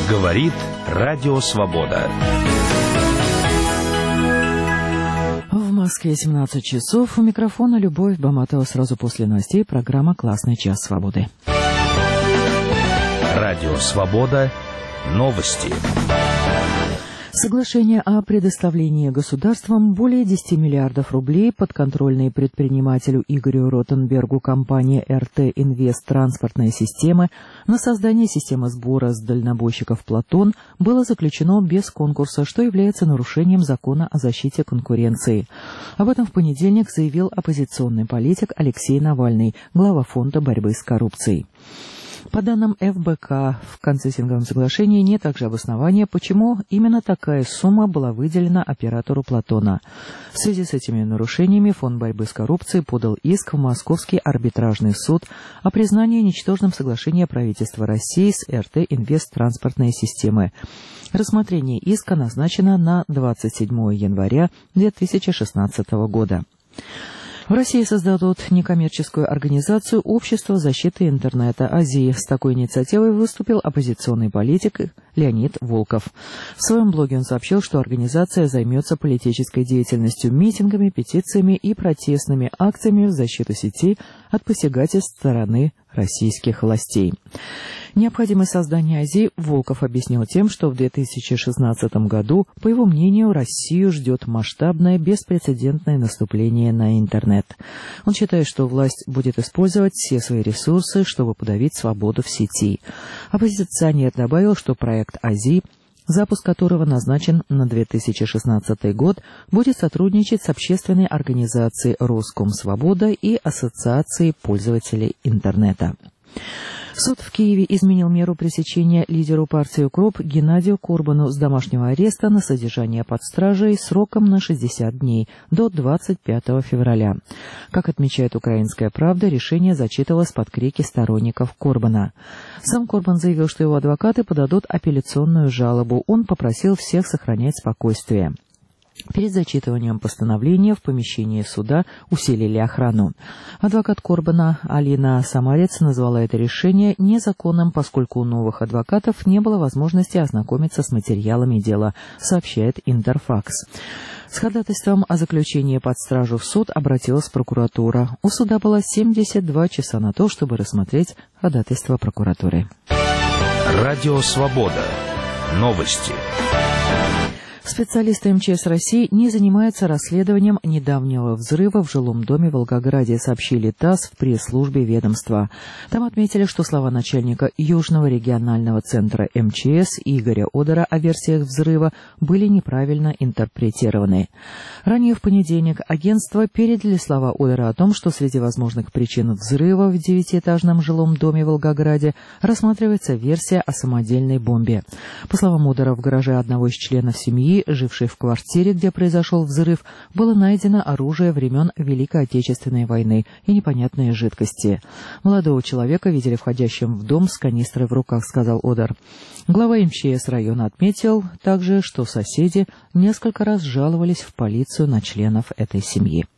Говорит Радио Свобода. В Москве 17 часов. У микрофона Любовь Баматова. Сразу после новостей программа «Классный час свободы». Радио Свобода. Новости. Соглашение о предоставлении государством более 10 миллиардов рублей подконтрольной предпринимателю Игорю Ротенбергу компании РТ Инвест транспортные системы на создание системы сбора с дальнобойщиков «Платон» было заключено без конкурса, что является нарушением закона о защите конкуренции. Об этом в понедельник заявил оппозиционный политик Алексей Навальный, глава Фонда борьбы с коррупцией. По данным ФБК, в концессионном соглашении нет также обоснования, почему именно такая сумма была выделена оператору «Платона». В связи с этими нарушениями Фонд борьбы с коррупцией подал иск в Московский арбитражный суд о признании ничтожным соглашения правительства России с РТ «Инвест транспортные системы». Рассмотрение иска назначено на 27 января 2016 года. В России создадут некоммерческую организацию «Общество защиты интернета Азии». С такой инициативой выступил оппозиционный политик Леонид Волков. В своем блоге он сообщил, что организация займется политической деятельностью, митингами, петициями и протестными акциями в защиту сети от посягательств стороны российских властей. Необходимость создания АЗИ Волков объяснил тем, что в 2016 году, по его мнению, Россию ждет масштабное, беспрецедентное наступление на интернет. Он считает, что власть будет использовать все свои ресурсы, чтобы подавить свободу в сети. Оппозиционер добавил, что проект АЗИ, запуск которого назначен на 2016 год, будет сотрудничать с общественной организацией «Роскомсвобода» и Ассоциацией пользователей интернета. Суд в Киеве изменил меру пресечения лидеру партии УКРОП Геннадию Корбану с домашнего ареста на содержание под стражей сроком на 60 дней до 25 февраля. Как отмечает «Украинская правда», решение зачитывалось под крики сторонников Корбана. Сам Корбан заявил, что его адвокаты подадут апелляционную жалобу. Он попросил всех сохранять спокойствие. Перед зачитыванием постановления в помещении суда усилили охрану. Адвокат Корбана Алина Самарец назвала это решение незаконным, поскольку у новых адвокатов не было возможности ознакомиться с материалами дела, сообщает Интерфакс. С ходатайством о заключении под стражу в суд обратилась прокуратура. У суда было 72 часа на то, чтобы рассмотреть ходатайство прокуратуры. Радио Свобода. Новости. Специалисты МЧС России не занимаются расследованием недавнего взрыва в жилом доме в Волгограде, сообщили ТАСС в пресс-службе ведомства. Там отметили, что слова начальника Южного регионального центра МЧС Игоря Одера о версиях взрыва были неправильно интерпретированы. Ранее в понедельник агентство передали слова Одера о том, что среди возможных причин взрыва в 9-этажном жилом доме в Волгограде рассматривается версия о самодельной бомбе. По словам Одера, в гараже одного из членов семьи, жившей в квартире, где произошел взрыв, было найдено оружие времен Великой Отечественной войны и непонятные жидкости. Молодого человека видели входящим в дом с канистрой в руках, сказал Одер. Глава МЧС района отметил также, что соседи несколько раз жаловались в полицию на членов этой семьи.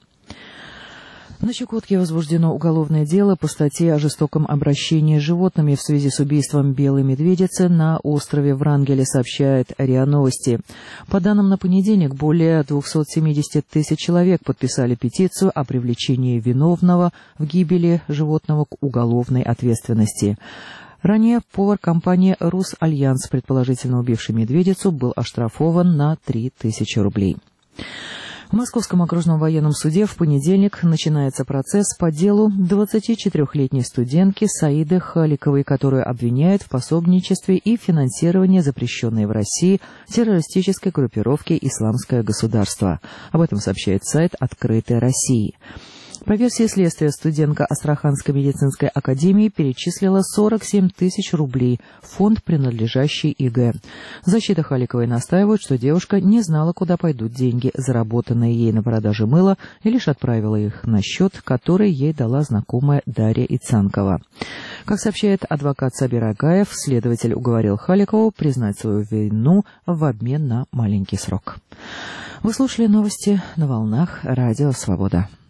На Чукотке возбуждено уголовное дело по статье о жестоком обращении с животными в связи с убийством белой медведицы на острове Врангеля, сообщает РИА Новости. По данным на понедельник, более 270 тысяч человек подписали петицию о привлечении виновного в гибели животного к уголовной ответственности. Ранее повар компании «Русальянс», предположительно убивший медведицу, был оштрафован на 3000 рублей. В Московском окружном военном суде в понедельник начинается процесс по делу 24-летней студентки Саиды Халиковой, которую обвиняют в пособничестве и финансировании запрещенной в России террористической группировки «Исламское государство». Об этом сообщает сайт «Открытой России». По версии следствия, студентка Астраханской медицинской академии перечислила 47 тысяч рублей в фонд, принадлежащий ИГ. Защита Халиковой настаивает, что девушка не знала, куда пойдут деньги, заработанные ей на продаже мыла, и лишь отправила их на счет, который ей дала знакомая Дарья Ицанкова. Как сообщает адвокат Сабир Агаев, следователь уговорил Халикову признать свою вину в обмен на маленький срок. Вы слушали новости на волнах Радио Свобода.